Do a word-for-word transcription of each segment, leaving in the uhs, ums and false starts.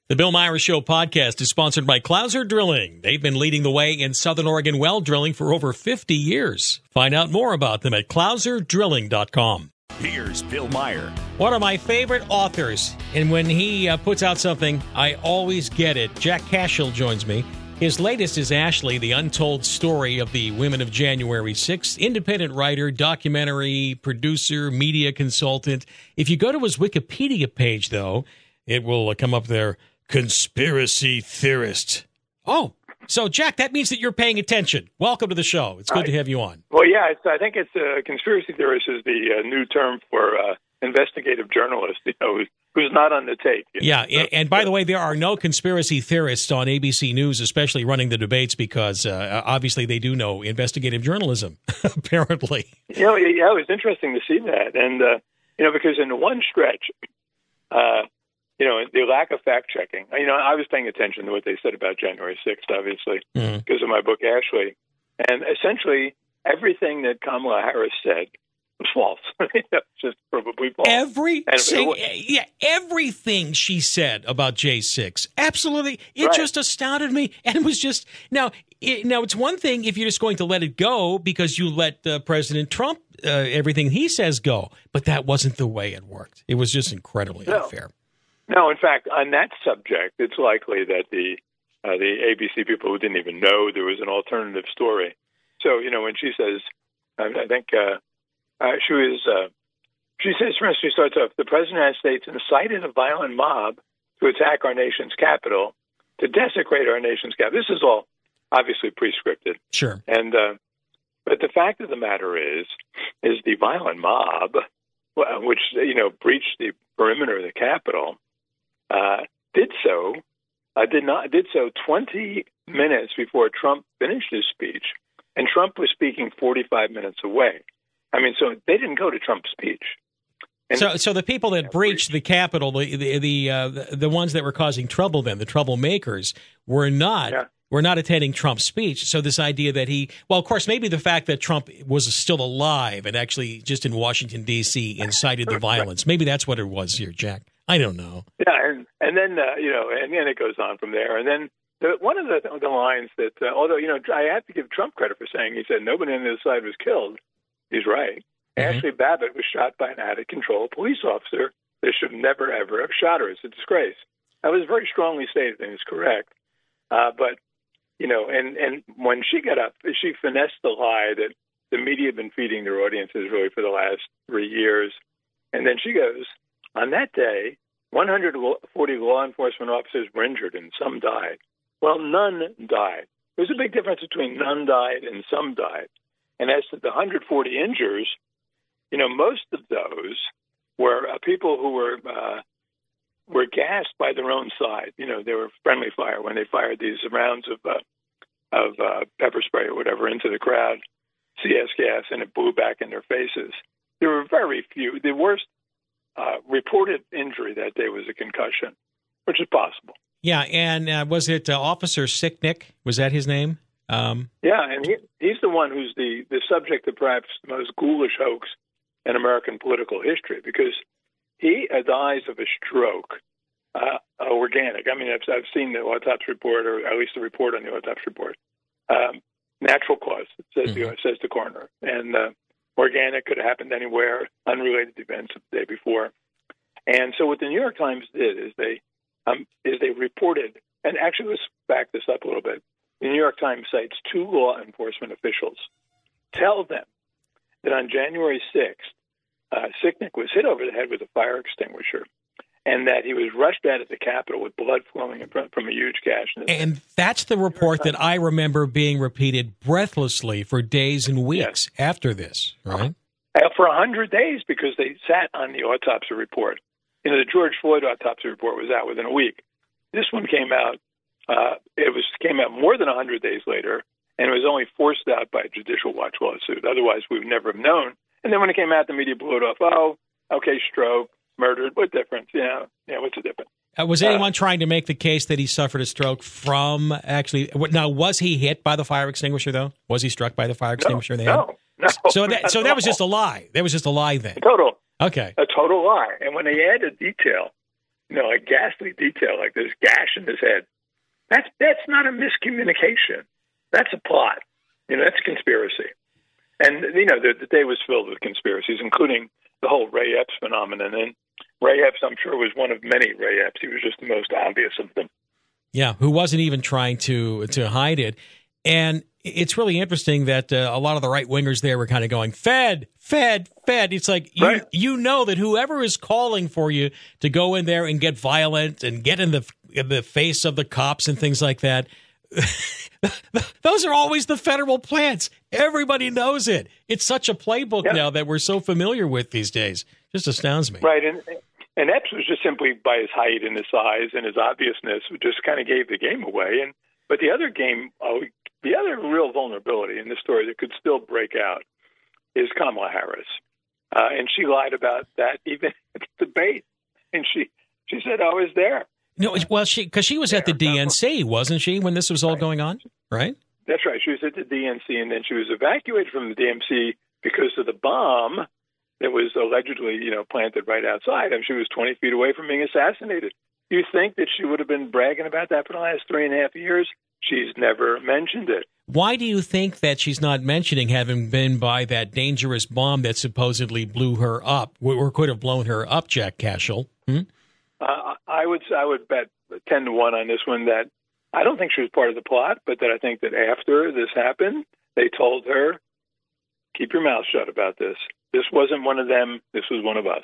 The Bill Myers Show podcast is sponsored by Clouser Drilling. They've been leading the way in Southern Oregon well drilling for over fifty years. Find out more about them at clouser drilling dot com. Here's Bill Meyer. One of my favorite authors, and when he uh, puts out something, I always get it. Jack Cashill joins me. His latest is Ashley, the untold story of the women of January sixth. Independent writer, documentary producer, media consultant. If you go to his Wikipedia page, though, it will come up there. Conspiracy theorist. Oh, so Jack, that means that you're paying attention. Welcome to the show. It's good uh, to have you on. Well, yeah, it's, I think it's uh, conspiracy theorist is the uh, new term for uh, investigative journalist. You know, who's, who's not on the tape. Yeah, know? and, and by the way, there are no conspiracy theorists on A B C News, especially running the debates, because uh, obviously they do know investigative journalism. Apparently, you know, yeah, it was interesting to see that, and uh, you know, because in one stretch. Uh, You know, the lack of fact-checking. You know, I was paying attention to what they said about January sixth, obviously, mm-hmm. because of my book, Ashley. And essentially, everything that Kamala Harris said was false. It's just probably false. Everything, yeah, everything she said about J six. Absolutely. It right. just astounded me. And it was just, now, it, now it's one thing if you're just going to let it go because you let uh, President Trump, uh, everything he says go. But that wasn't the way it worked. It was just incredibly no. unfair. No, in fact, on that subject, it's likely that the uh, the A B C people who didn't even know there was an alternative story. So, you know, when she says, I, I think uh, uh, she was, uh, she says, for instance, she starts off, the President of the United States incited a violent mob to attack our nation's capital, to desecrate our nation's capital. This is all obviously pre-scripted. Sure. And uh, but the fact of the matter is, is the violent mob, which, you know, breached the perimeter of the Capitol, Uh, did so, uh, did not did so twenty minutes before Trump finished his speech, and Trump was speaking forty-five minutes away. I mean, so they didn't go to Trump's speech. And so, so the people that breached the Capitol, the the the, uh, the the ones that were causing trouble, then the troublemakers, were not. Yeah. We're not attending Trump's speech. So this idea that he, well, of course, maybe the fact that Trump was still alive and actually just in Washington, D C incited the violence. Maybe that's what it was here, Jack. I don't know. Yeah, and, and then, uh, you know, and then it goes on from there. And then the, one of the, the lines that, uh, although, you know, I have to give Trump credit for saying, he said, nobody on the other side was killed. He's right. Mm-hmm. Ashley Babbitt was shot by an out-of-control police officer. They should never, ever have shot her. It's a disgrace. That was very strongly stated, and it's correct. Uh, but, you know, and, and when she got up, she finessed the lie that the media had been feeding their audiences really for the last three years. And then she goes, on that day, one hundred forty law enforcement officers were injured and some died. Well, none died. There's a big difference between none died and some died. And as to the one hundred forty injuries, you know, most of those were uh, people who were uh, were gassed by their own side. You know, they were friendly fire when they fired these rounds of uh, of uh, pepper spray or whatever into the crowd, C S gas, and it blew back in their faces. There were very few. The worst Uh, reported injury that day was a concussion, which is possible. Yeah, and uh, was it uh, Officer Sicknick? Was that his name? Um, yeah, and he, he's the one who's the, the subject of perhaps the most ghoulish hoax in American political history, because he uh, dies of a stroke, uh, organic. I mean, I've, I've seen the autopsy report, or at least the report on the autopsy report. Um, natural cause, it says, mm-hmm. the, says the coroner. And uh, organic, could have happened anywhere, unrelated events of the day before. And so what the New York Times did is they um, is they reported, and actually let's back this up a little bit. The New York Times cites two law enforcement officials. Tell them that on January sixth, uh, Sicknick was hit over the head with a fire extinguisher, and that he was rushed out of the Capitol with blood flowing in front from a huge gash. In his and head. That's the report that I remember being repeated breathlessly for days and weeks yes. after this, right? Uh, for one hundred days, because they sat on the autopsy report. You know, the George Floyd autopsy report was out within a week. This one came out, uh, it was came out more than one hundred days later, and it was only forced out by a Judicial Watch lawsuit. Otherwise, we would never have known. And then when it came out, the media blew it off. Oh, okay, stroke. Murdered. What difference? Yeah, yeah. What's the difference? Uh, was anyone uh, trying to make the case that he suffered a stroke from actually? Now, was he hit by the fire extinguisher? Though, was he struck by the fire extinguisher? No, they had? no, no. So that so that was just a lie. That was just a lie then. A total. Okay. A total lie. And when they added detail you know, like ghastly detail, like this gash in his head. That's that's not a miscommunication. That's a plot. You know, that's a conspiracy. And, you know, the, the day was filled with conspiracies, including the whole Ray Epps phenomenon. And Ray Epps, I'm sure, was one of many Ray Epps. He was just the most obvious of them. Yeah, who wasn't even trying to to hide it. And it's really interesting that uh, a lot of the right-wingers there were kind of going, Fed, Fed, Fed. It's like, you, right. you know that whoever is calling for you to go in there and get violent and get in the, in the face of the cops and things like that, those are always the federal plants. Everybody knows it. It's such a playbook yeah. now that we're so familiar with these days. Just astounds me. Right, and and Epps was just simply by his height and his size and his obviousness, just kind of gave the game away. And but the other game, oh, the other real vulnerability in this story that could still break out is Kamala Harris, uh, and she lied about that even at the debate, and she she said I was there. No, well, she because she was at the D N C, wasn't she, when this was all right. going on? Right. That's right. She was at the D N C, and then she was evacuated from the D N C because of the bomb that was allegedly, you know, planted right outside. And she was twenty feet away from being assassinated. You think that she would have been bragging about that for the last three and a half years? She's never mentioned it. Why do you think that she's not mentioning having been by that dangerous bomb that supposedly blew her up, or could have blown her up, Jack Cashel? Hmm? Uh, I would I would bet ten to one on this one that I don't think she was part of the plot, but that I think that after this happened, they told her, keep your mouth shut about this. This wasn't one of them. This was one of us.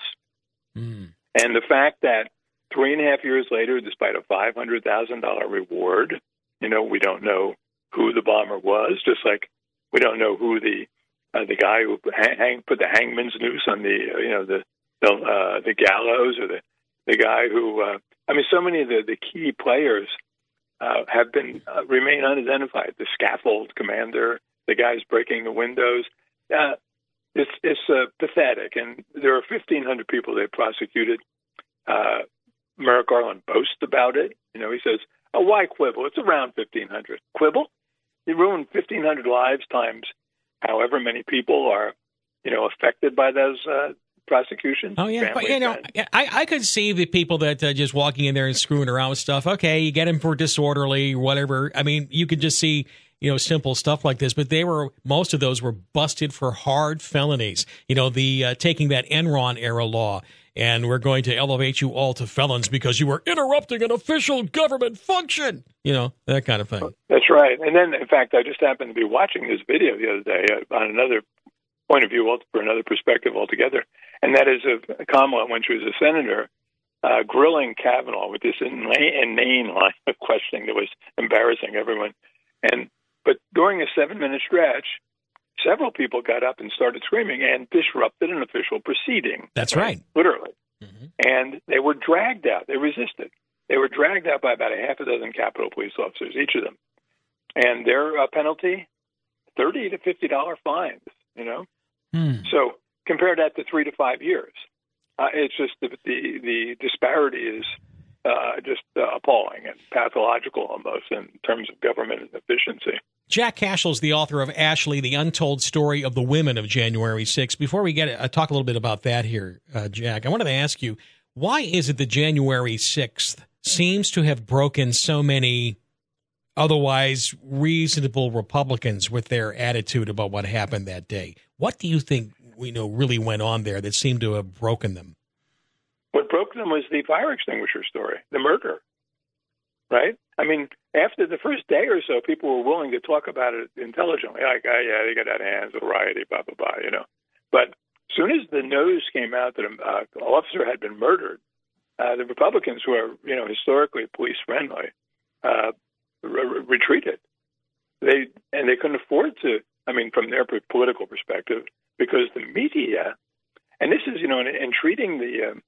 Mm. And the fact that three and a half years later, despite a five hundred thousand dollars reward, you know, we don't know who the bomber was, just like we don't know who the uh, the guy who hang, put the hangman's noose on the, uh, you know, the the, uh, the gallows, or the, the guy who, uh, I mean, so many of the, the key players uh, have been, uh, remain unidentified. The scaffold commander, the guys breaking the windows. Uh, it's it's uh, pathetic. And there are fifteen hundred people they prosecuted. Uh, Merrick Garland boasts about it. You know, he says, oh, why quibble? It's around fifteen hundred. Quibble? You ruined fifteen hundred lives times however many people are, you know, affected by those uh, prosecutions. Oh, yeah. But, you know, and, I, I could see the people that uh, just walking in there and screwing around with stuff. Okay, you get them for disorderly or whatever. I mean, you could just see, you know, simple stuff like this. But they were, most of those were busted for hard felonies. You know, the uh, taking that Enron era law, and we're going to elevate you all to felons because you were interrupting an official government function. You know, that kind of thing. That's right. And then, in fact, I just happened to be watching this video the other day uh, on another point of view, for another perspective altogether, and that is of Kamala when she was a senator, uh, grilling Kavanaugh with this inane line of questioning that was embarrassing everyone. And but during a seven-minute stretch, several people got up and started screaming and disrupted an official proceeding. That's right. Literally. Mm-hmm. And they were dragged out. They resisted. They were dragged out by about a half a dozen Capitol Police officers, each of them. And their uh, penalty, thirty to fifty dollars fines, you know? Hmm. So compare that to three to five years. Uh, it's just the, the, the disparity is uh, just uh, appalling and pathological almost in terms of government efficiency. Jack Cashel is the author of Ashley, The Untold Story of the Women of January sixth. Before we get it, I talk a little bit about that here, uh, Jack. I wanted to ask you, why is it that January sixth seems to have broken so many otherwise reasonable Republicans with their attitude about what happened that day? What do you think we know really went on there that seemed to have broken them? What broke them was the fire extinguisher story, the murder, right? I mean, after the first day or so, people were willing to talk about it intelligently, like, oh, yeah, they got out of hand, variety, blah, blah, blah, you know. But as soon as the news came out that an uh, officer had been murdered, uh, the Republicans, who are, you know, historically police-friendly, uh, re- retreated. They and they couldn't afford to, I mean, from their political perspective, because the media, and this is, you know, in, in treating the um,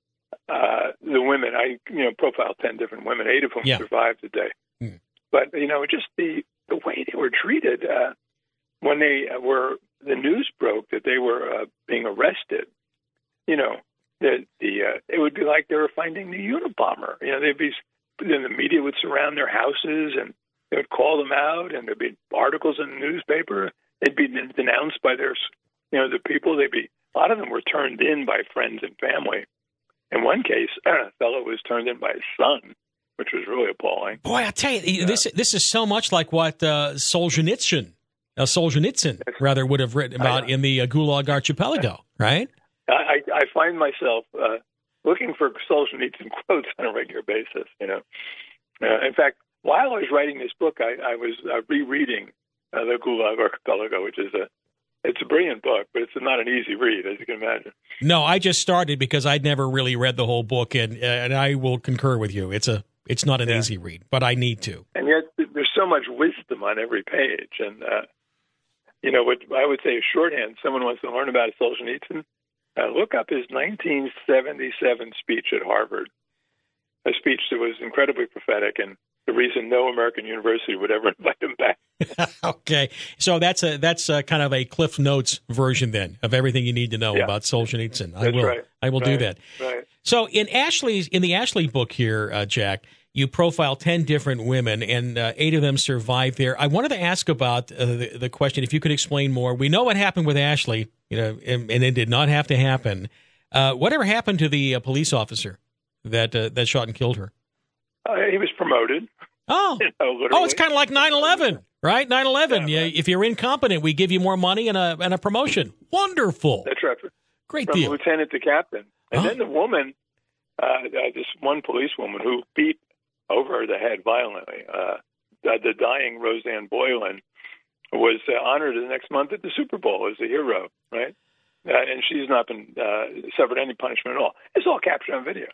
uh, the women, I, you know, profiled ten different women, eight of whom yeah. survived the day. Hmm. But, you know, just the, the way they were treated uh, when they were, the news broke that they were uh, being arrested, you know, the, the uh, it would be like they were finding the Unabomber. You know, they'd be, then the media would surround their houses and they would call them out, and there'd be articles in the newspaper. They'd be denounced by their, you know, the people. They'd be, a lot of them were turned in by friends and family. in one case, a fellow was turned in by his son, which was really appalling. Boy, I tell you, this this is so much like what uh, Solzhenitsyn, uh, Solzhenitsyn rather would have written about in the uh, Gulag Archipelago, right? I, I find myself uh, looking for Solzhenitsyn quotes on a regular basis. You know, uh, in fact, while I was writing this book, I, I was uh, rereading uh, the Gulag Archipelago, which is a it's a brilliant book, but it's not an easy read, as you can imagine. No, I just started because I'd never really read the whole book, and and I will concur with you. It's a it's not an yeah. easy read, but I need to. And yet, there's so much wisdom on every page, and uh, you know what I would say is shorthand. Someone wants to learn about Solzhenitsyn. Uh, look up his nineteen seventy-seven speech at Harvard, a speech that was incredibly prophetic and the reason no American university would ever invite him back. Okay, so that's a that's a kind of a Cliff Notes version then of everything you need to know yeah. about Solzhenitsyn. I that's will, right. I will right. do that. Right. So in Ashley's in the Ashley book here, uh, Jack, you profile ten different women, and uh, eight of them survived there. I wanted to ask about uh, the, the question, if you could explain more. We know what happened with Ashley, you know, and, and it did not have to happen. Uh, whatever happened to the uh, police officer that uh, that shot and killed her? Uh, he was promoted. Oh, you know, oh, it's kind of like nine eleven, right? nine eleven. Yeah, right. If you're incompetent, we give you more money and a and a promotion. Wonderful. That's right. Great From deal. lieutenant to captain. And huh? then the woman, uh, uh, this one policewoman who beat over the head violently, uh, the, the dying Roseanne Boylan, was uh, honored the next month at the Super Bowl as a hero, right? Uh, and she's not been uh, suffered any punishment at all. It's all captured on video.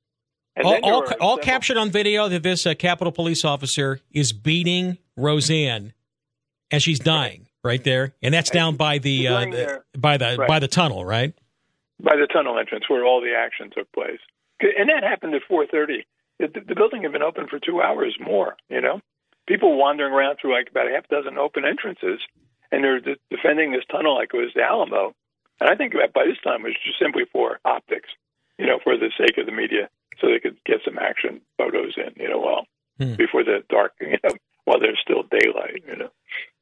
And all all, all several- captured on video that this uh, Capitol police officer is beating Roseanne as she's dying right there, and that's down by the, uh, the by the right. by the tunnel, right? By the tunnel entrance where all the action took place, and that happened at four thirty. The, the building had been open for two hours more. You know, people wandering around through like about a half dozen open entrances, and they're de- defending this tunnel like it was the Alamo. And I think that by this time it was just simply for optics, you know, for the sake of the media, so they could get some action photos in, you know, while hmm. before the dark, you know, while there's still daylight, you know.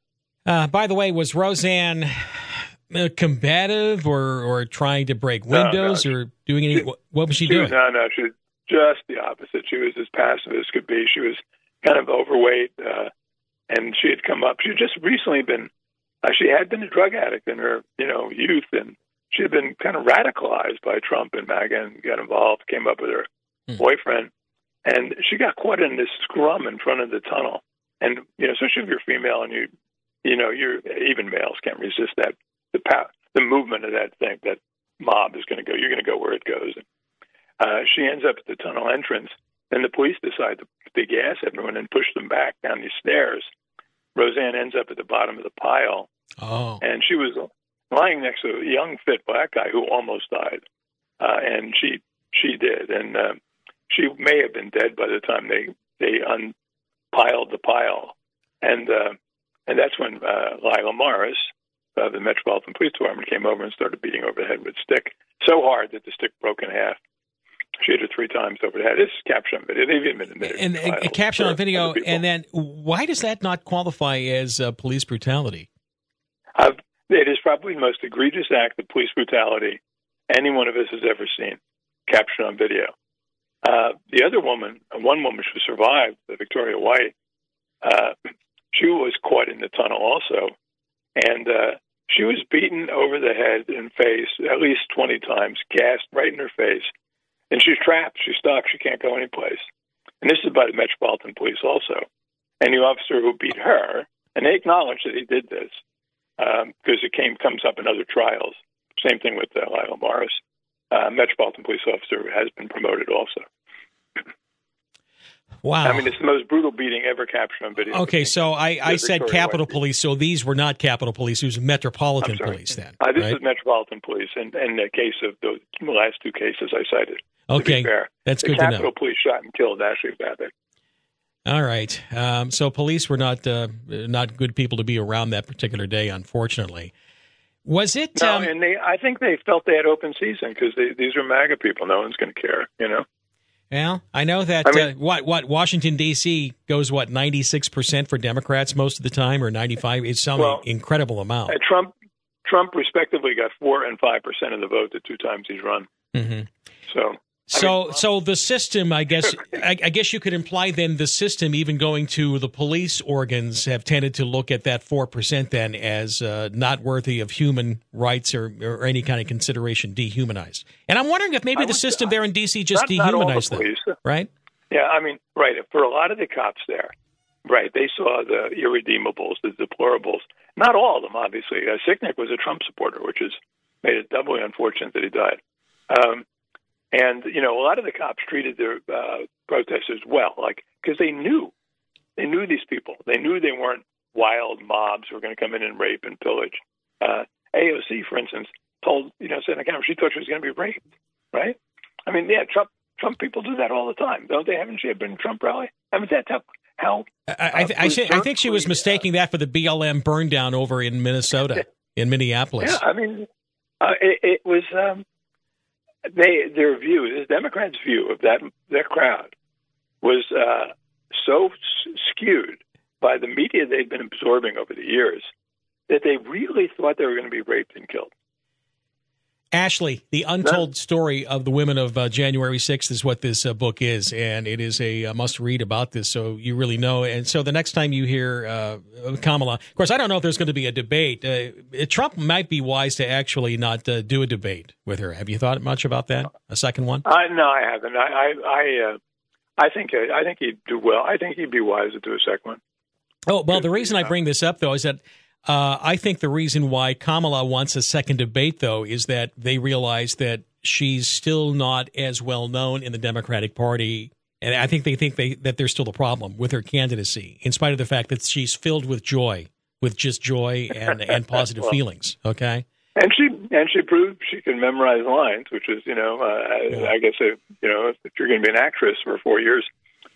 Uh, by the way, was Roseanne uh, combative or, or trying to break windows no, no, or doing any? She, what was she, she doing? Was, no, no, she was just the opposite. She was as passive as could be. She was kind of overweight, uh, and she had come up. She had just recently been. Uh, she had been a drug addict in her, you know, youth, and she had been kind of radicalized by Trump and MAGA and got involved, came up with her hmm. boyfriend, and she got caught in this scrum in front of the tunnel. And, you know, especially if you're female and you, you know, you're, even males can't resist that, the power, the movement of that thing, that mob is going to go, you're going to go where it goes. And, uh, she ends up at the tunnel entrance, and the police decide to, to gas everyone and push them back down these stairs. Roseanne ends up at the bottom of the pile. Oh. And she was lying next to a young, fit black guy who almost died. Uh, and she she did. And uh, she may have been dead by the time they, they unpiled the pile. And uh, and that's when uh, Lila Morris, uh, the Metropolitan Police Department, came over and started beating over the head with a stick so hard that the stick broke in half. She hit her three times over the head. It's captured on video. They've even admitted and, and, and captured on video. And then why does that not qualify as uh, police brutality? Uh, it is probably the most egregious act of police brutality any one of us has ever seen, captured on video. Uh, the other woman, one woman who survived, Victoria White, uh, she was caught in the tunnel also. And uh, she was beaten over the head and face at least twenty times, gassed right in her face. And she's trapped. She's stuck. She can't go anyplace. And this is by the Metropolitan Police also. And the officer who beat her, and they acknowledge that he did this because um, it came comes up in other trials. Same thing with uh, Lila Morris. Uh, Metropolitan Police officer has been promoted also. Wow. I mean, it's the most brutal beating ever captured on video. Okay, so I, I said Capitol Police, so these were not Capitol Police. It was Metropolitan Police then. Uh, this right? is Metropolitan Police, and in the case of the last two cases I cited. Okay, fair, that's the good to know. Capitol Police shot and killed Ashley Babbitt. All right, um, so police were not uh, not good people to be around that particular day, unfortunately. Was it? No, um, and they. I think they felt they had open season because these are MAGA people. No one's going to care, you know. Well, I know that I mean, uh, what what Washington D C goes what ninety-six percent for Democrats most of the time, or ninety-five. It's some well, incredible amount. Uh, Trump Trump respectively got four and five percent of the vote the two times he's run. Mm-hmm. So So, I mean, so the system, I guess, I, I guess you could imply then the system, even going to the police organs, have tended to look at that four percent then as uh, not worthy of human rights or, or any kind of consideration, dehumanized. And I'm wondering if maybe I the would, system there in D C just not, dehumanized not all the them, police. right? Yeah, I mean, right. For a lot of the cops there, right, they saw the irredeemables, the deplorables. Not all of them, obviously. Uh, Sicknick was a Trump supporter, which has made it doubly unfortunate that he died. Um, And, you know, a lot of the cops treated their uh, protesters well, like, because they knew. They knew these people. They knew they weren't wild mobs who were going to come in and rape and pillage. Uh, A O C, for instance, told, you know, said on camera she thought she was going to be raped, right? I mean, yeah, Trump Trump people do that all the time, don't they? Haven't she been in a Trump rally? I mean, that's how... how I, I, th- I, th- I think she was mistaking that for the B L M burn down over in Minnesota, in Minneapolis. Yeah, I mean, uh, it, it was... Um, They their view, the Democrats' view of that that crowd, was uh, so s- skewed by the media they'd been absorbing over the years that they really thought they were going to be raped and killed. Ashley, the untold story of the women of uh, January sixth is what this uh, book is, and it is a, a must-read about this, so you really know. And so the next time you hear uh, Kamala, of course, I don't know if there's going to be a debate. Uh, Trump might be wise to actually not uh, do a debate with her. Have you thought much about that? A second one? Uh, no, I haven't. I I I, uh, I think I think he'd do well. I think he'd be wise to do a second one. Oh, well, the reason I bring this up, though, is that Uh, I think the reason why Kamala wants a second debate, though, is that they realize that she's still not as well known in the Democratic Party. And I think they think they, that there's still a problem with her candidacy, in spite of the fact that she's filled with joy, with just joy and, and positive well, feelings. Okay. And she and she proved she can memorize lines, which is, you know, uh, yeah. I guess, if, you know, if you're going to be an actress for four years,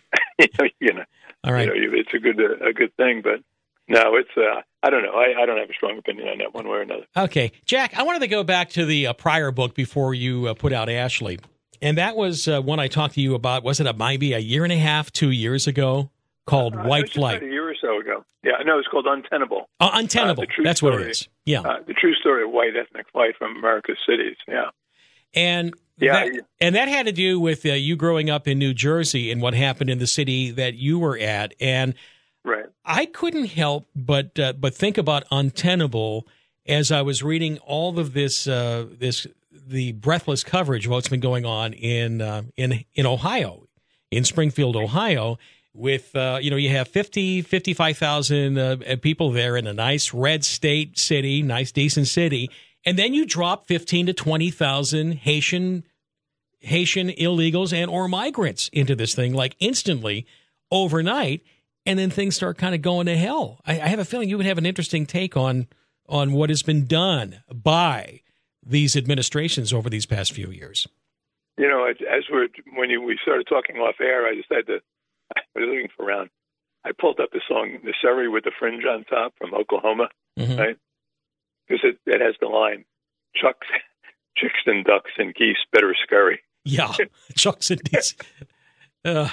you know, All right. you know, it's a good a good thing. But no, it's uh, I don't know. I, I don't have a strong opinion on that one way or another. Okay, Jack, I wanted to go back to the uh, prior book before you uh, put out Ashley, and that was uh, one I talked to you about. Was it a, maybe a year and a half, two years ago? Called uh, White Flight. A year or so ago. Yeah, no, it's called Untenable. Uh, Untenable. Uh, That's story, what it is. Yeah, uh, the true story of white ethnic flight from America's cities. Yeah, and yeah, that, yeah. and that had to do with uh, you growing up in New Jersey and what happened in the city that you were at, and. Right. I couldn't help but uh, but think about Untenable as I was reading all of this uh, this the breathless coverage of what's been going on in uh, in in Ohio, in Springfield, Ohio, with uh, you know you have fifty, fifty-five thousand uh, people there in a nice red state city, nice decent city, and then you drop fifteen to twenty thousand Haitian Haitian illegals and or migrants into this thing like instantly overnight. And then things start kind of going to hell. I, I have a feeling you would have an interesting take on on what has been done by these administrations over these past few years. You know, as we're when you, we started talking off air, I just had to. I was looking for around. I pulled up the song "The Surrey with the Fringe on Top" from Oklahoma, mm-hmm. right? Because it, it has the line, "Chucks, chicks and ducks and geese better scurry." Yeah, chucks and geese. Uh.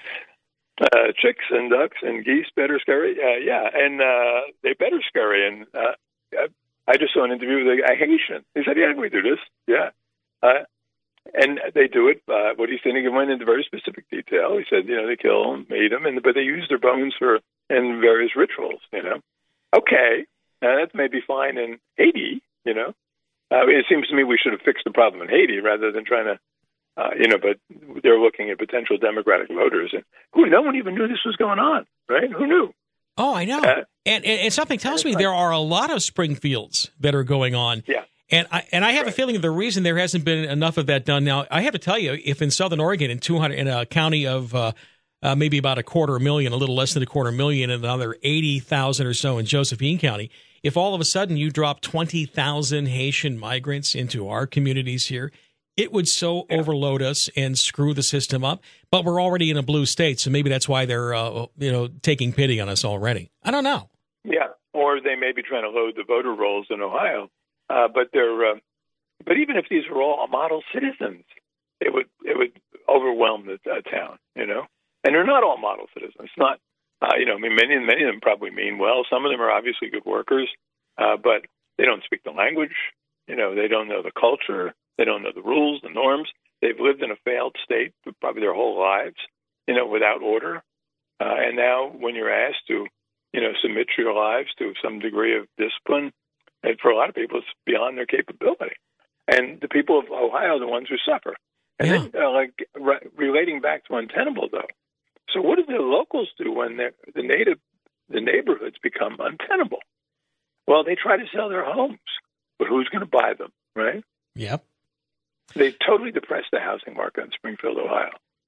Uh, chicks and ducks and geese better scurry. Uh, yeah, and uh, they better scurry. And uh, I just saw an interview with a, a Haitian. He said, yeah, we do this. Yeah. Uh, and they do it. Uh, what he said, he went into very specific detail. He said, you know, they kill them, eat them, and, but they use their bones for in various rituals, you know. Okay, uh, that's maybe fine in Haiti, you know. Uh, it seems to me we should have fixed the problem in Haiti rather than trying to Uh, you know, but they're looking at potential Democratic voters, and who no one even knew this was going on, right? Who knew? Oh, I know. Uh, and, and and something tells me like, there are a lot of Springfields that are going on. Yeah. And I and I have right. a feeling the reason there hasn't been enough of that done. Now, I have to tell you, if in Southern Oregon, in two hundred in a county of uh, uh, maybe about a quarter million, a little less than a quarter million, and another eighty thousand or so in Josephine County, if all of a sudden you drop twenty thousand Haitian migrants into our communities here, it would so yeah. overload us and screw the system up. But we're already in a blue state, so maybe that's why they're uh, you know taking pity on us already. I don't know. Yeah, or they may be trying to load the voter rolls in Ohio. Uh, but they're uh, but even if these were all model citizens, it would it would overwhelm the uh, town. You know, and they're not all model citizens. It's not uh, you know. I mean, many many of them probably mean well. Some of them are obviously good workers, uh, but they don't speak the language. You know, they don't know the culture. They don't know the rules, the norms. they've lived in a failed state for probably their whole lives, you know, without order. Uh, and now when you're asked to, you know, submit your lives to some degree of discipline, and for a lot of people, it's beyond their capability. And the people of Ohio are the ones who suffer. And Yeah. then, uh, like, re- relating back to untenable, though. So what do the locals do when the native, the neighborhoods become untenable? Well, they try to sell their homes, but who's going to buy them, right? Yep. They totally depressed the housing market in Springfield, Ohio.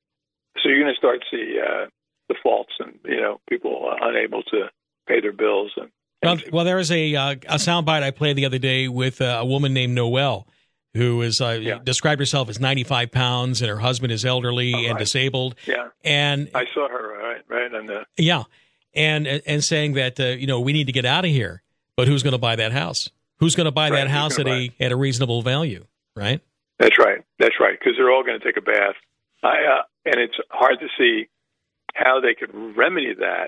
So you're going to start to see uh, the faults and, you know, people uh, unable to pay their bills. And, Well, well, there was a uh, a soundbite I played the other day with uh, a woman named Noelle, who is uh, Yeah. described herself as ninety-five pounds, and her husband is elderly Oh, and right. disabled. Yeah, And I saw her, right, right, and the yeah, and and saying that uh, you know we need to get out of here, but who's going to buy that house? Who's going to buy Right, that who's house at gonna a at a reasonable value? Right? That's right. That's right. Because they're all going to take a bath. I, uh, and it's hard to see how they could remedy that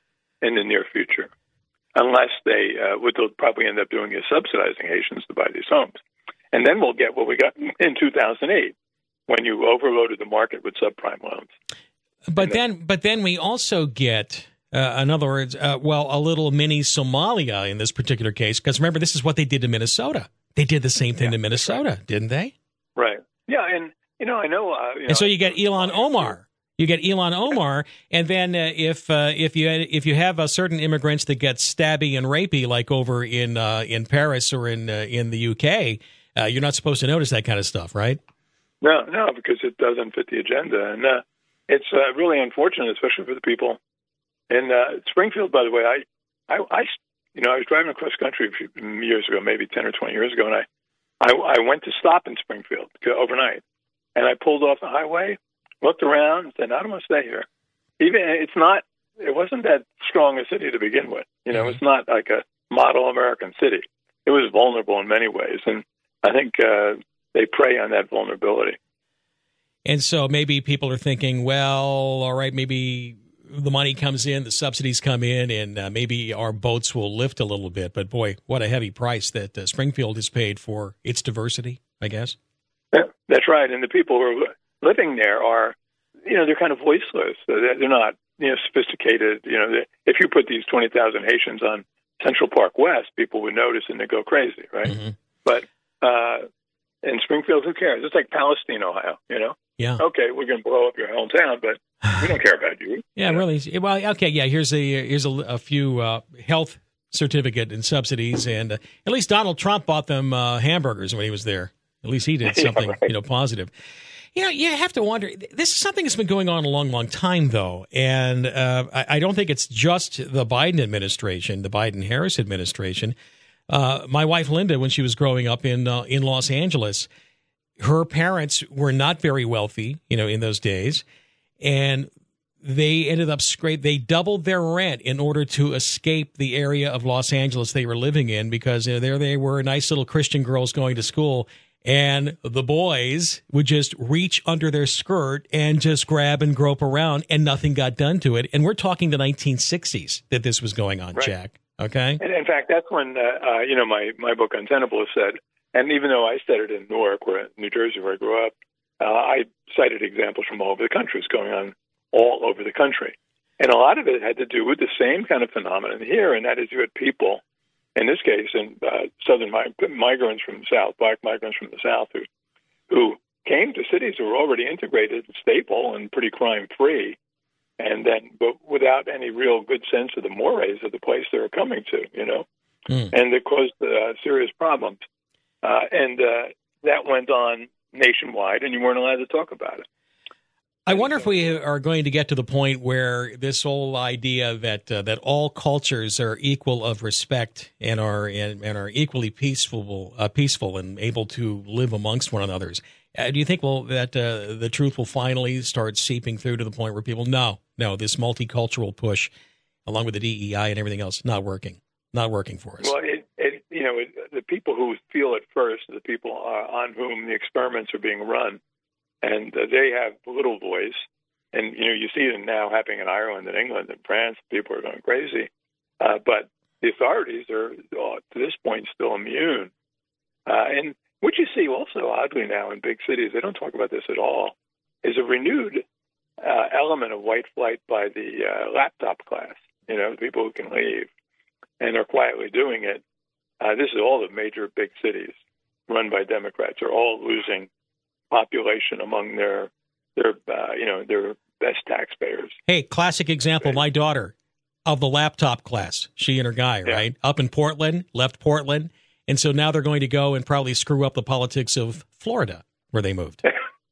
in the near future, unless they, uh, what they'll probably end up doing is subsidizing Haitians to buy these homes. And then we'll get what we got in two thousand eight when you overloaded the market with subprime loans. But then, but then we also get, uh, in other words, uh, well, a little mini Somalia in this particular case, because remember, this is what they did to Minnesota. They did the same thing Yeah, to Minnesota, right. didn't they? Right. Yeah, and, you know, I know... Uh, you know And so you get Ilhan Omar. You get Ilhan Omar, and then uh, if uh, if you if you have uh, certain immigrants that get stabby and rapey, like over in uh, in Paris or in uh, in the U K, uh, you're not supposed to notice that kind of stuff, right? No, no, because it doesn't fit the agenda. And uh, it's uh, really unfortunate, especially for the people in uh, Springfield, by the way. I, I, I, you know, I was driving across country a few years ago, maybe ten or twenty years ago, and I, I, I went to stop in Springfield overnight. And I pulled off the highway, looked around, and said, I don't want to stay here. Even it's not, it wasn't that strong a city to begin with. You know, Mm-hmm. it's not like a model American city. It was vulnerable in many ways. And I think uh, they prey on that vulnerability. And so maybe people are thinking, well, all right, maybe the money comes in, the subsidies come in, and uh, maybe our boats will lift a little bit. But boy, what a heavy price that uh, Springfield has paid for its diversity, I guess. Yeah, that's right. And the people who are living there are, you know, they're kind of voiceless. They're they're not, you know, sophisticated. You know, if you put these twenty thousand Haitians on Central Park West, people would notice and they go crazy, right? Mm-hmm. But uh, in Springfield, who cares? It's like Palestine, Ohio, you know? Yeah. Okay, we're going to blow up your hometown, but we don't care about you. Yeah, you know? really. Well, okay, yeah, here's a, here's a, a few uh, health certificate and subsidies, and uh, at least Donald Trump bought them uh, hamburgers when he was there. At least he did something, yeah, right. you know, positive. You know, you have to wonder, this is something that's been going on a long, long time, though. And uh, I, I don't think it's just the Biden administration, the Biden-Harris administration. Uh, my wife, Linda, when she was growing up in uh, in Los Angeles, her parents were not very wealthy, you know, in those days. And they ended up scrape. They doubled their rent in order to escape the area of Los Angeles they were living in, because you know, there they were, nice little Christian girls going to school. And the boys would just reach under their skirt and just grab and grope around, and nothing got done to it. And we're talking the nineteen sixties that this was going on, right. Jack. Okay? And in fact, that's when, uh, uh, you know, my, my book Untenable said, and even though I said it in Newark, where New Jersey, where I grew up, uh, I cited examples from all over the country. It's going on all over the country. And a lot of it had to do with the same kind of phenomenon here, and that is you had people, in this case, in uh, southern mig- migrants from the South, black migrants from the South, who who came to cities who were already integrated and stable and pretty crime-free, and then but without any real good sense of the mores of the place they were coming to, you know, mm. and it caused uh, serious problems. Uh, and uh, that went on nationwide, and you weren't allowed to talk about it. I wonder if we are going to get to the point where this whole idea that uh, that all cultures are equal of respect and are and, and are equally peaceful, uh, peaceful and able to live amongst one another. Uh, do you think well that uh, the truth will finally start seeping through to the point where people no, no, this multicultural push, along with the D E I and everything else, not working, not working for us? Well, it, it, you know, it, the people who feel it first, the people uh, on whom the experiments are being run. And uh, they have little voice. And, you know, you see it now happening in Ireland and England and France. People are going crazy. Uh, but the authorities are, uh, to this point, still immune. Uh, and what you see also, oddly now, in big cities, they don't talk about this at all, is a renewed uh, element of white flight by the uh, laptop class, you know, the people who can leave, and are quietly doing it. Uh, this is all the major big cities run by Democrats are all losing population among their, their uh, you know, their best taxpayers. Hey, classic example, my daughter of the laptop class, she and her guy, yeah. right? Up in Portland, left Portland. And so now they're going to go and probably screw up the politics of Florida, where they moved.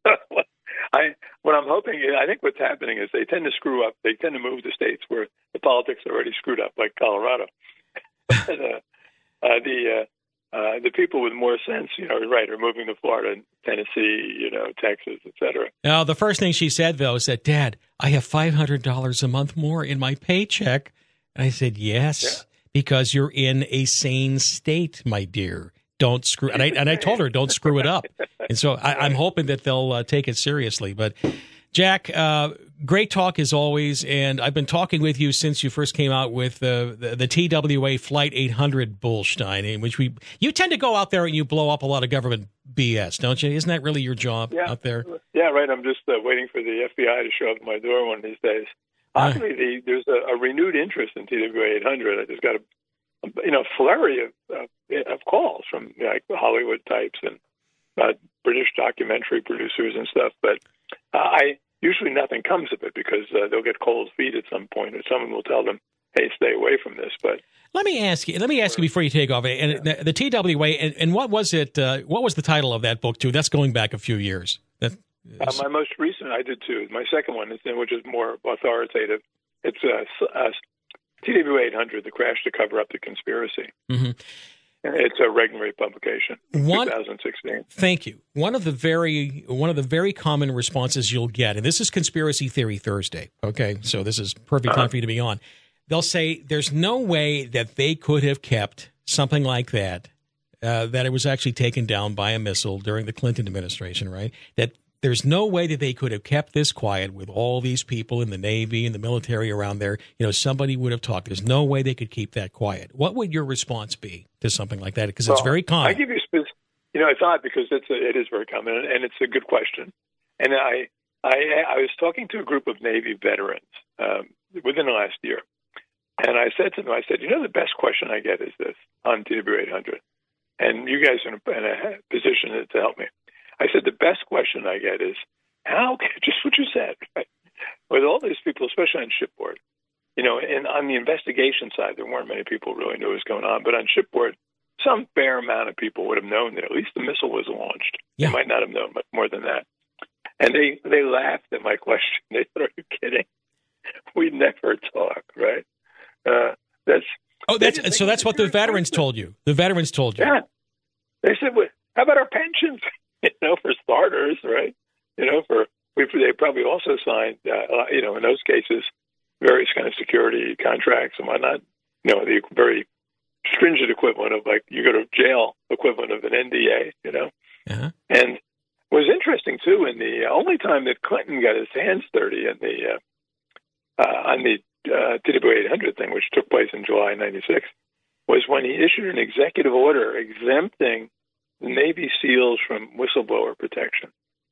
I, what I'm hoping is, I think what's happening is they tend to screw up. They tend to move to states where the politics are already screwed up, like Colorado. but, uh, uh, the uh, uh, the people with more sense, you know, right, are moving to Florida, Tennessee, you know, Texas, et cetera. Now, the first thing she said, though, is that, Dad, I have five hundred dollars a month more in my paycheck. And I said, yes. Yeah. Because you're in a sane state, my dear. Don't screw. And I and I told her, don't screw it up. And so I, I'm hoping that they'll uh, take it seriously. But Jack, uh, great talk as always. And I've been talking with you since you first came out with uh, the, the T W A Flight eight hundred Bullstein, in which we you tend to go out there and you blow up a lot of government B S, don't you? Isn't that really your job yeah. out there? Yeah, right. I'm just uh, waiting for the F B I to show up at my door one of these days. Obviously, the, there's a, a renewed interest in T W A eight hundred. I just got a, you know, flurry of, of, of calls from you know, like Hollywood types and uh, British documentary producers and stuff. But uh, I usually nothing comes of it because uh, they'll get cold feet at some point, or someone will tell them, "Hey, stay away from this." But let me ask you. Let me ask you before you take off. And yeah. the, the T W A. And, and what was it? Uh, what was the title of that book too? That's going back a few years. That, Uh, my most recent, I did too. My second one, is, which is more authoritative, it's uh, uh, T W A eight hundred, The Crash to Cover Up the Conspiracy. Mm-hmm. It's a Regnery publication, one, twenty sixteen. Thank you. One of the very one of the very common responses you'll get, and this is Conspiracy Theory Thursday, okay? So this is perfect time uh-huh. for you to be on. They'll say there's no way that they could have kept something like that, uh, that it was actually taken down by a missile during the Clinton administration, right? That there's no way that they could have kept this quiet with all these people in the Navy and the military around there. You know, somebody would have talked. There's no way they could keep that quiet. What would your response be to something like that? Because well, it's very common. I give you, you know, it's odd because it's a, it is very common, and it's a good question. And I, I, I was talking to a group of Navy veterans um, within the last year, and I said to them, I said, you know, the best question I get is this on T W A eight hundred, and you guys are in a, in a position to help me. I said, the best question I get is, how, just what you said, right? With all these people, especially on shipboard, you know, and on the investigation side, there weren't many people who really knew what was going on. But on shipboard, some fair amount of people would have known that at least the missile was launched. Yeah. They might not have known much more than that. And they, they laughed at my question. They said, are you kidding? We never talk, right? Uh, that's Oh, that's so that's what the veterans told you. The veterans told you. Yeah. They said, well, how about our pensions? You know, for starters, right? You know, for we they probably also signed, uh, you know, in those cases, various kind of security contracts and whatnot. You know, the very stringent equivalent of like you go to jail equivalent of an N D A. You know, uh-huh. And it was interesting too. In the only time that Clinton got his hands dirty in the uh, uh, on the uh, T W A eight hundred thing, which took place in July ninety-six, was when he issued an executive order exempting the Navy SEALs from whistleblower protection.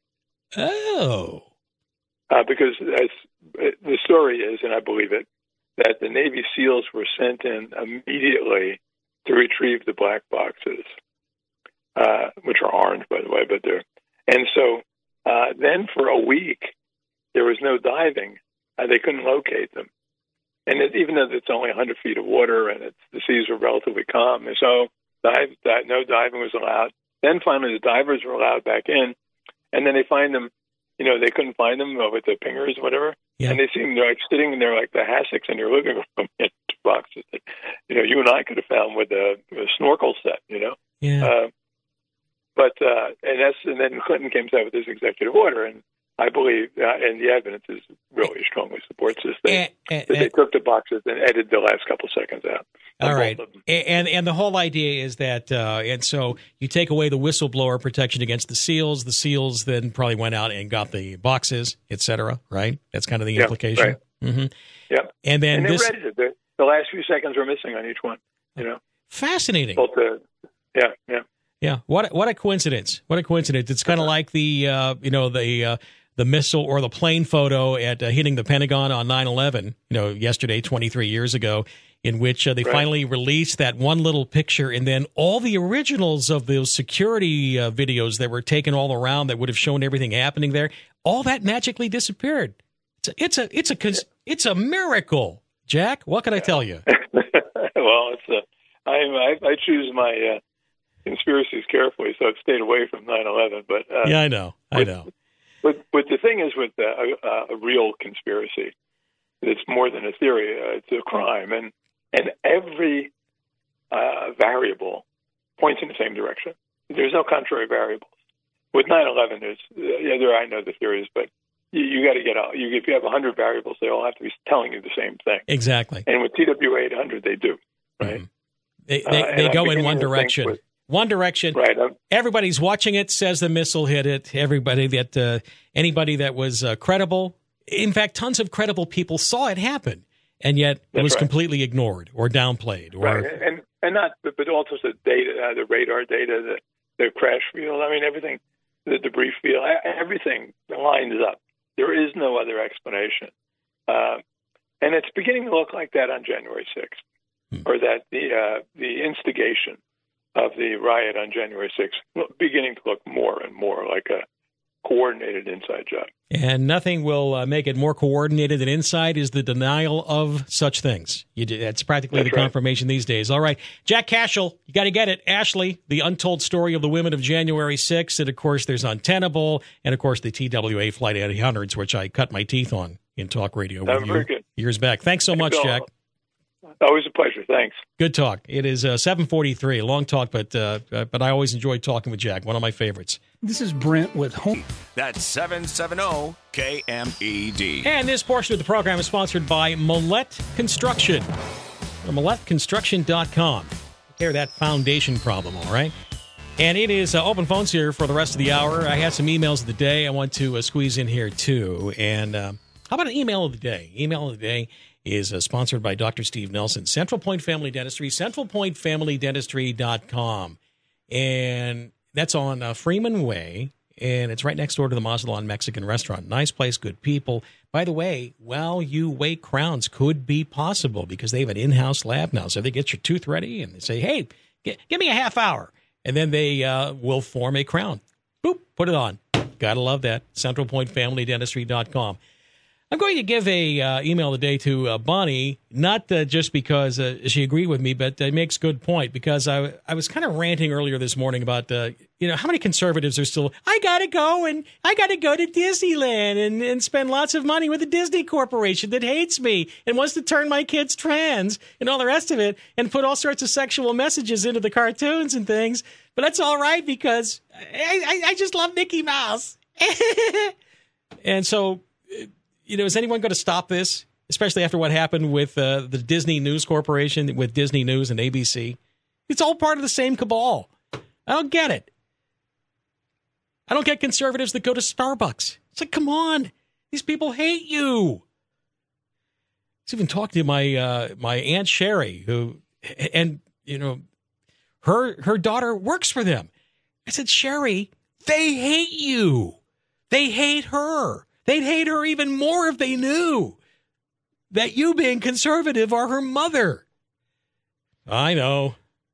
Oh. Uh, because as the story is, and I believe it, that the Navy SEALs were sent in immediately to retrieve the black boxes, uh, which are orange, by the way, but they're, and so uh, then for a week, there was no diving. Uh, they couldn't locate them. And it, even though it's only one hundred feet of water and it's, the seas were relatively calm, and so dive, dive, no diving was allowed. Then finally the divers were allowed back in, and then they find them, you know, they couldn't find them with the pingers or whatever. Yeah. And they seem they're like sitting in there like the hassocks in your living room in boxes that, you know, you and I could have found with a, a snorkel set, you know. Yeah. Uh, but, uh, and that's, and then Clinton came out with this executive order, and I believe, uh, and the evidence is really strongly supports this. They, and, and, that they took the boxes and edited the last couple seconds out. All right, and and the whole idea is that, uh, and so you take away the whistleblower protection against the SEALs. The SEALs then probably went out and got the boxes, et cetera. Right? That's kind of the yeah, implication. Right. Mm-hmm. Yep. And then and they this, read it. The, the last few seconds were missing on each one. You know, fascinating. Both the, yeah, yeah. Yeah. What what a coincidence. What a coincidence. It's kind of like the, uh, you know, the uh, the missile or the plane photo at uh, hitting the Pentagon on nine eleven, you know, yesterday, twenty-three years ago, in which uh, they right. finally released that one little picture, and then all the originals of those security uh, videos that were taken all around that would have shown everything happening there, all that magically disappeared. It's a it's a it's a, it's a miracle, Jack. What can I tell you? Well, it's a I I, I choose my uh, conspiracies carefully, so I've stayed away from nine eleven. But uh, yeah, I know, I with, know. But but the thing is, with uh, a, a real conspiracy, it's more than a theory; uh, it's a crime, and and every uh, variable points in the same direction. There's no contrary variables. With nine eleven, there's yeah, there I know the theories, but you, you got to get out. You, if you have one hundred variables, they all have to be telling you the same thing. Exactly. And with T W eight hundred, they do. Right. Mm-hmm. They they, uh, they go in one direction. With, one direction. Right. I'm, Everybody's watching it. Says the missile hit it. Everybody that uh, anybody that was uh, credible. In fact, tons of credible people saw it happen, and yet it was right. completely ignored or downplayed. Or, right. And and not, but, but also the data, uh, the radar data, the the crash field. I mean, everything, the debris field, everything lines up. There is no other explanation, uh, and it's beginning to look like that on January sixth. Or that the uh, the instigation of the riot on January sixth beginning to look more and more like a coordinated inside job. And nothing will uh, make it more coordinated than inside is the denial of such things. You do, that's practically that's the right. confirmation these days. All right. Jack Cashel, you got to get it. Ashley, the untold story of the women of January sixth. And, of course, there's Untenable. And, of course, the T W A Flight eight hundreds, which I cut my teeth on in talk radio with you very good. years back. Thanks so much, Jack. Always a pleasure. Thanks. Good talk. It is uh, seven forty-three, a long talk, but uh, but I always enjoy talking with Jack, one of my favorites. This is Brent with Home. That's seven seventy K M E D. And this portion of the program is sponsored by Millette Construction. Millette Construction dot com. Take care of that foundation problem, all right? And it is uh, open phones here for the rest of the hour. I have some emails of the day I want to uh, squeeze in here, too. And uh, how about an email of the day? Email of the day is uh, sponsored by Doctor Steve Nelson, Central Point Family Dentistry, central point family dentistry dot com. And that's on uh, Freeman Way, and it's right next door to the Mazatlan Mexican restaurant. Nice place, good people. By the way, while you wait, crowns could be possible because they have an in-house lab now. So they get your tooth ready, and they say, hey, g- give me a half hour. And then they uh, will form a crown. Boop, put it on. Gotta love that. central point family dentistry dot com. I'm going to give a uh, email today to uh, Bonnie, not uh, just because uh, she agreed with me, but it makes good point because I I was kind of ranting earlier this morning about uh, you know how many conservatives are still I gotta go and I gotta go to Disneyland and, and spend lots of money with the Disney Corporation that hates me and wants to turn my kids trans and all the rest of it and put all sorts of sexual messages into the cartoons and things, but that's all right because I I, I just love Mickey Mouse. And so. You know, is anyone going to stop this, especially after what happened with uh, the Disney News Corporation, with Disney News and A B C? It's all part of the same cabal. I don't get it. I don't get conservatives that go to Starbucks. It's like, come on. These people hate you. I was even talking to my uh, my Aunt Sherry, who, and, you know, her her daughter works for them. I said, Sherry, they hate you. They hate her. They'd hate her even more if they knew that you being conservative are her mother. I know.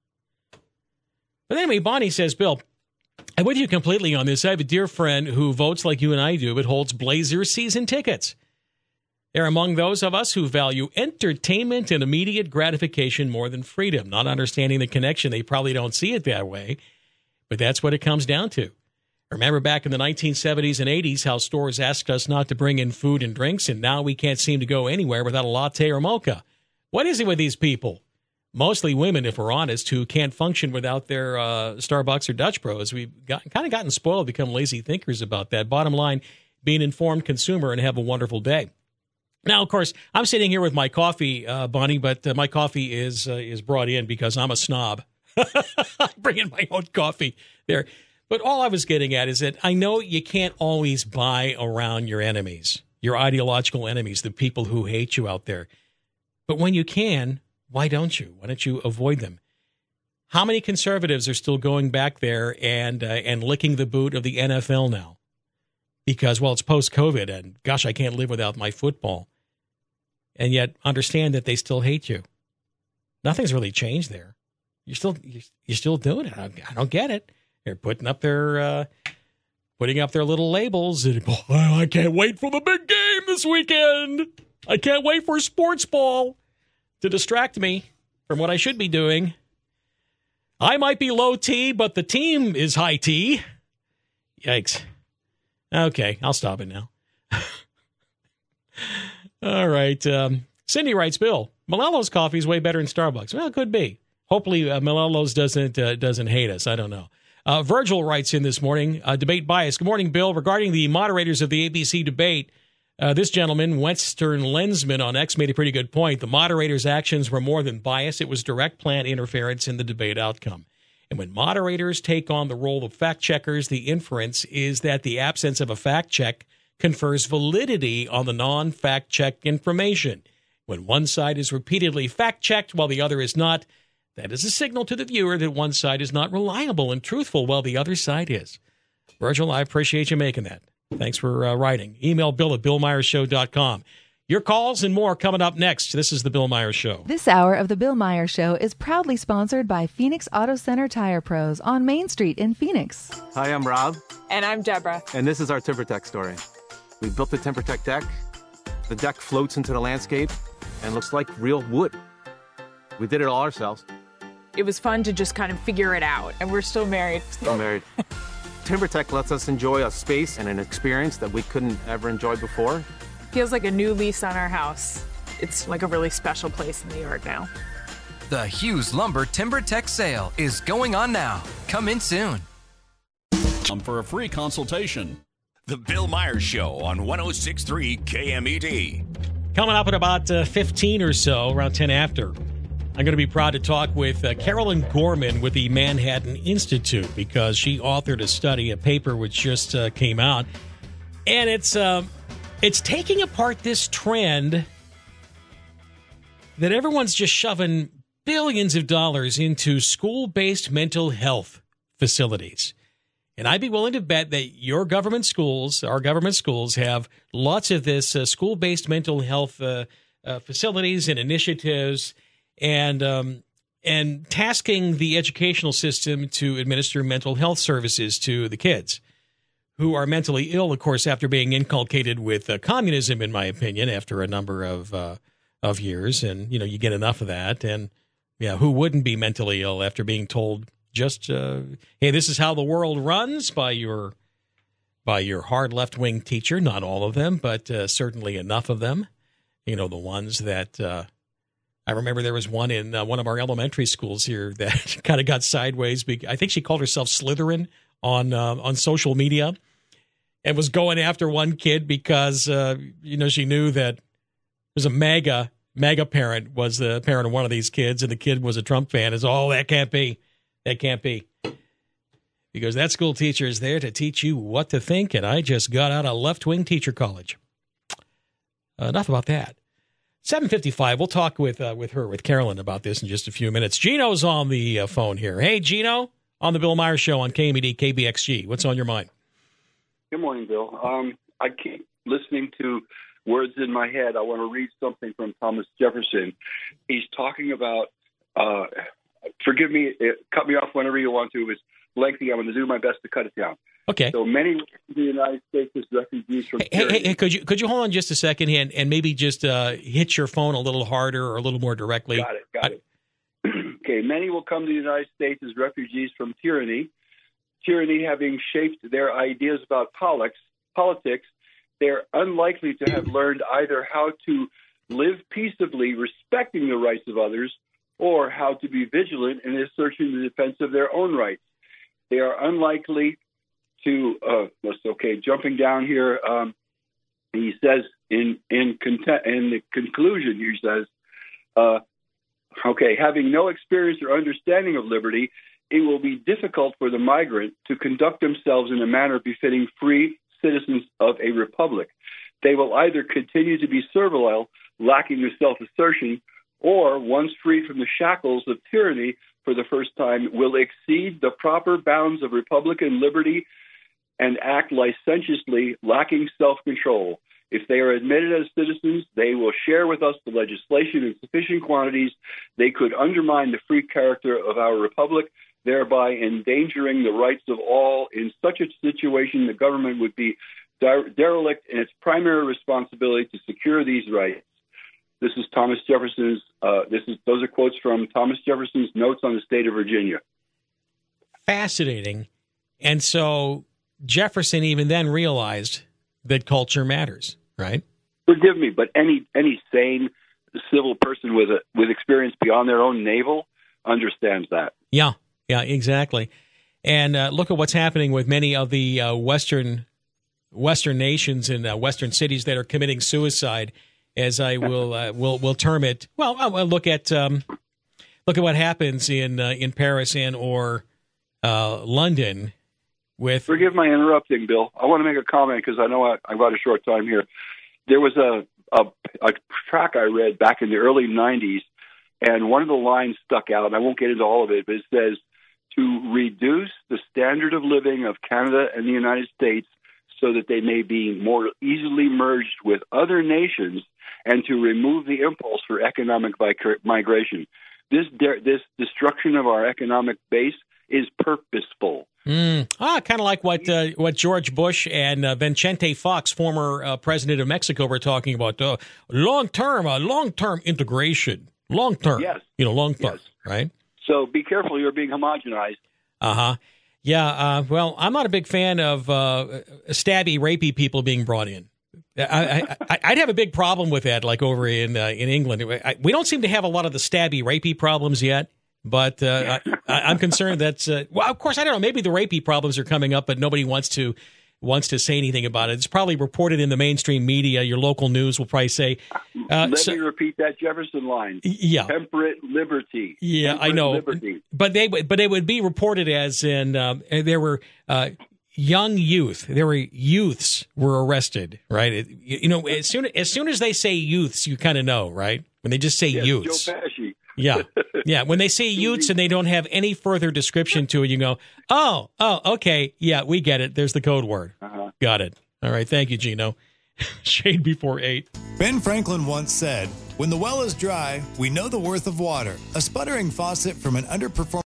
But anyway, Bonnie says, Bill, I'm with you completely on this. I have a dear friend who votes like you and I do, but holds Blazer season tickets. They're among those of us who value entertainment and immediate gratification more than freedom. Not understanding the connection, they probably don't see it that way, but that's what it comes down to. Remember back in the nineteen seventies and eighties how stores asked us not to bring in food and drinks, and now we can't seem to go anywhere without a latte or mocha. What is it with these people? Mostly women, if we're honest, who can't function without their uh, Starbucks or Dutch Bros. We've got, kind of gotten spoiled, become lazy thinkers about that. Bottom line, be an informed consumer and have a wonderful day. Now, of course, I'm sitting here with my coffee, uh, Bonnie, but uh, my coffee is uh, is brought in because I'm a snob. I bring in my own coffee there. But all I was getting at is that I know you can't always buy around your enemies, your ideological enemies, the people who hate you out there. But when you can, why don't you? Why don't you avoid them? How many conservatives are still going back there and uh, and licking the boot of the N F L now? Because, well, it's post-COVID, and gosh, I can't live without my football. And yet understand that they still hate you. Nothing's really changed there. You're still you're still doing it. I, I don't get it. They're putting up their uh, putting up their little labels. And, oh, I can't wait for the big game this weekend. I can't wait for sports ball to distract me from what I should be doing. I might be low T, but the team is high T. Yikes. Okay, I'll stop it now. All right. Um, Cindy writes, Bill, Malalo's coffee is way better than Starbucks. Well, it could be. Hopefully, uh, Malalo's doesn't uh, doesn't hate us. I don't know. Uh, Virgil writes in this morning, uh, debate bias. Good morning, Bill. Regarding the moderators of the A B C debate, uh, this gentleman, Western Lensman on X, made a pretty good point. The moderators' actions were more than bias. It was direct planned interference in the debate outcome. And when moderators take on the role of fact checkers, the inference is that the absence of a fact check confers validity on the non-fact check information. When one side is repeatedly fact-checked while the other is not, that is a signal to the viewer that one side is not reliable and truthful while the other side is. Virgil, I appreciate you making that. Thanks for uh, writing. Email Bill at bill myers show dot com. Your calls and more coming up next. This is The Bill Myers Show. This hour of The Bill Myers Show is proudly sponsored by Phoenix Auto Center Tire Pros on Main Street in Phoenix. Hi, I'm Rob. And I'm Deborah. And this is our TimberTech story. We built the TimberTech deck. The deck floats into the landscape and looks like real wood. We did it all ourselves. It was fun to just kind of figure it out, and we're still married. Still married. TimberTech lets us enjoy a space and an experience that we couldn't ever enjoy before. Feels like a new lease on our house. It's like a really special place in the yard now. The Hughes Lumber TimberTech sale is going on now. Come in soon. Come for a free consultation. The Bill Myers Show on one oh six point three K M E D. Coming up at about uh, fifteen or so, around ten after, I'm going to be proud to talk with uh, Carolyn Gorman with the Manhattan Institute because she authored a study, a paper which just uh, came out, and it's uh, it's taking apart this trend that everyone's just shoving billions of dollars into school-based mental health facilities. And I'd be willing to bet that your government schools, our government schools, have lots of this uh, school-based mental health uh, uh, facilities and initiatives, and um, and tasking the educational system to administer mental health services to the kids who are mentally ill, of course, after being inculcated with uh, communism, in my opinion, after a number of uh, of years. And, you know, you get enough of that. And, yeah, who wouldn't be mentally ill after being told just, uh, hey, this is how the world runs by your by your hard left-wing teacher? Not all of them, but uh, certainly enough of them. You know, the ones that uh, I remember there was one in uh, one of our elementary schools here that kind of got sideways. I think she called herself Slytherin on uh, on social media and was going after one kid because, uh, you know, she knew that there's a MAGA, MAGA parent was the parent of one of these kids, and the kid was a Trump fan. It's, oh, that can't be. That can't be. Because that school teacher is there to teach you what to think, and I just got out of left-wing teacher college. Uh, enough about that. seven fifty-five, we'll talk with uh, with her, with Carolyn, about this in just a few minutes. Gino's on the uh, phone here. Hey, Gino, on the Bill Myers Show on K M E D, K B X G. What's on your mind? Good morning, Bill. Um, I keep listening to words in my head. I want to read something from Thomas Jefferson. He's talking about, uh, forgive me, cut me off whenever you want to. It's lengthy. I'm going to do my best to cut it down. Okay. So many of the United States as refugees from hey, hey, hey, could you could you hold on just a second and, and maybe just uh, hit your phone a little harder or a little more directly? Got it, got I, it. Okay, many will come to the United States as refugees from tyranny. Tyranny having shaped their ideas about politics, politics, they're unlikely to have learned either how to live peaceably, respecting the rights of others, or how to be vigilant in asserting the defense of their own rights. They are unlikely to, uh, let's, okay, jumping down here, um, he says in in, content, in the conclusion, he says, uh, okay, having no experience or understanding of liberty, it will be difficult for the migrant to conduct themselves in a manner befitting free citizens of a republic. They will either continue to be servile, lacking the self-assertion, or, once freed from the shackles of tyranny, for the first time, will exceed the proper bounds of Republican liberty and act licentiously, lacking self-control. If they are admitted as citizens, they will share with us the legislation in sufficient quantities. They could undermine the free character of our republic, thereby endangering the rights of all. In such a situation, the government would be derelict in its primary responsibility to secure these rights. This is Thomas Jefferson's. Uh, this is those are quotes from Thomas Jefferson's notes on the state of Virginia. Fascinating, and so Jefferson even then realized that culture matters, right? Forgive me, but any any sane civil person with a with experience beyond their own navel understands that. Yeah, yeah, exactly. And uh, look at what's happening with many of the uh, Western Western nations and uh, Western cities that are committing suicide, as I will uh, will will term it. Well, I'll look at um, look at what happens in uh, in Paris and or uh, London. With forgive my interrupting, Bill. I want to make a comment because I know I, I've got a short time here. There was a, a a track I read back in the early nineties, and one of the lines stuck out. And I won't get into all of it, but it says to reduce the standard of living of Canada and the United States so that they may be more easily merged with other nations, and to remove the impulse for economic migration. This de- this destruction of our economic base is purposeful. Mm. Ah, kind of like what uh, what George Bush and uh, Vicente Fox, former uh, president of Mexico, were talking about. Uh, long term, uh, long term integration, long term. Yes, you know, long term, yes. Right? So be careful; you're being homogenized. Uh huh. Yeah. Uh, well, I'm not a big fan of uh, stabby, rapey people being brought in. I, I, I'd have a big problem with that, like over in uh, in England. I, we don't seem to have a lot of the stabby, rapey problems yet. But uh, I, I'm concerned that, uh, well, of course, I don't know. Maybe the rapey problems are coming up, but nobody wants to wants to say anything about it. It's probably reported in the mainstream media. Your local news will probably say. Uh, Let so, me repeat that Jefferson line. Yeah, temperate liberty. Yeah, temperate I know. Liberty. But they but it would be reported as in um, there were uh, young youth. There were youths were arrested. Right. It, you know, as soon as soon as they say youths, you kind of know, right? When they just say yes, youths. Joe Pesci. Yeah, yeah. When they say youths and they don't have any further description to it, you go, oh, oh, okay, yeah, we get it. There's the code word. Uh-huh. Got it. All right, thank you, Gino. Shade before eight. Ben Franklin once said, "When the well is dry, we know the worth of water. A sputtering faucet from an underperforming